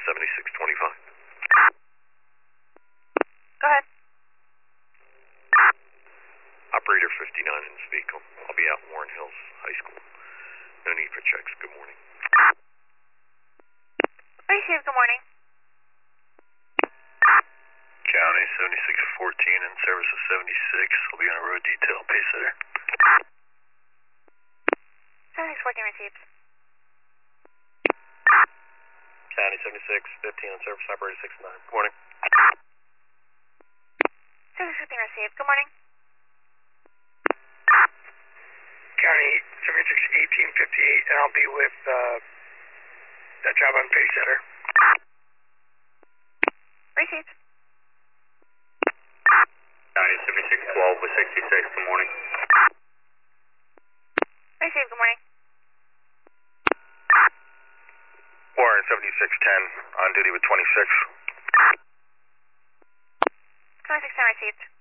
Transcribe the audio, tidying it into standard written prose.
7625. Go ahead. Operator 59 in this vehicle. I'll be out in Warren Hills High School. No need for checks. Good morning. Receive, good morning. County 7614 in service of 76. I'll be on a road detail. Pace setter. 7614 received. County 7615 on service operator 69. Good morning. 7615 received. Good morning. County 761858, and I'll be with that job on Pace Setter. Received. County 7612 with 66. Good morning. Received, good morning. Warren 7610 on duty with 26. 2610 received.